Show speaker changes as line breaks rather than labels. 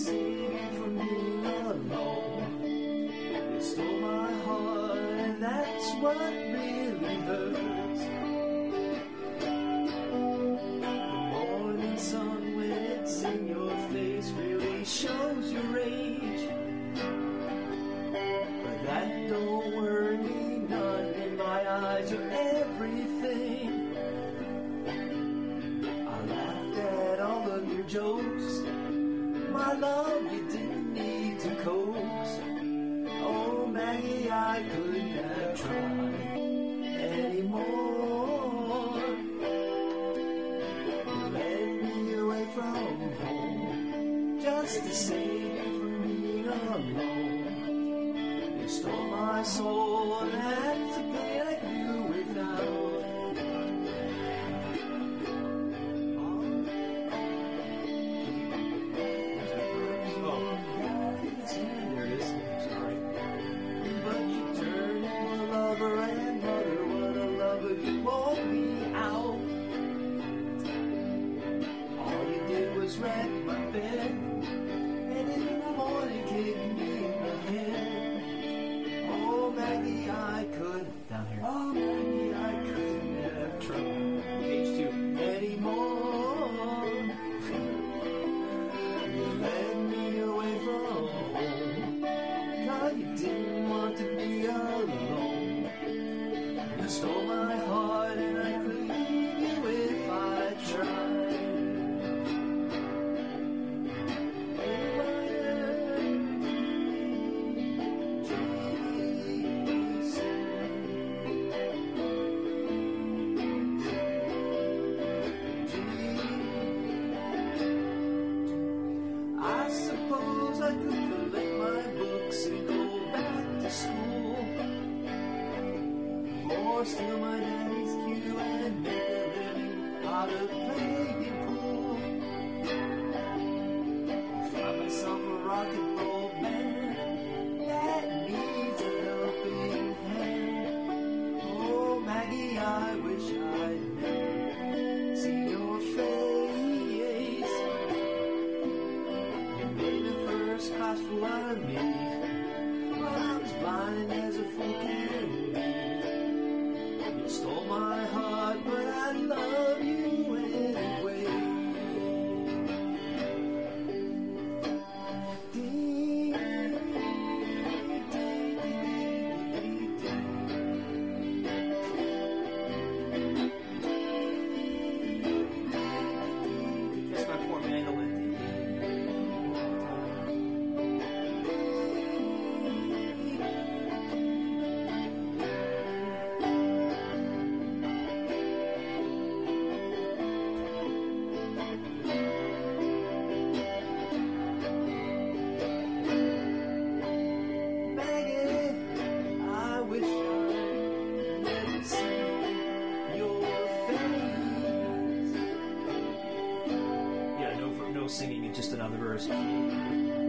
save you from being alone. You stole my heart, and that's what really hurts. The morning sun, when it's in your face, really shows your age. But that don't worry me none, in my eyes you're everything. I laughed at all of your jokes. My love, you didn't need to coax. Oh, Maggie, I couldn't have tried anymore. You led me away from home just to save me from being alone. You stole my soul and I had to be like you without. And mother, what a lover, you wore me out. All you did was wreck my bed, and in the morning kick me in the head. Oh, Maggie, I could down here. Oh, Maggie, I couldn't have tried page 2 anymore. You led me away from home, 'cause you didn't want to be alone. You stole my heart and I could leave you if I tried. I suppose I could collect my books and go back to school, or steal my daddy's cue and make a living out of playing pool. Find myself a rock and roll band that needs a helping hand. Oh, Maggie, I wish I'd never seen your face. You made the first class fool out of me, but I was blind as a fool can be. You stole my heart, but I love you anyway. That's my poor mandolin. Singing in just another verse.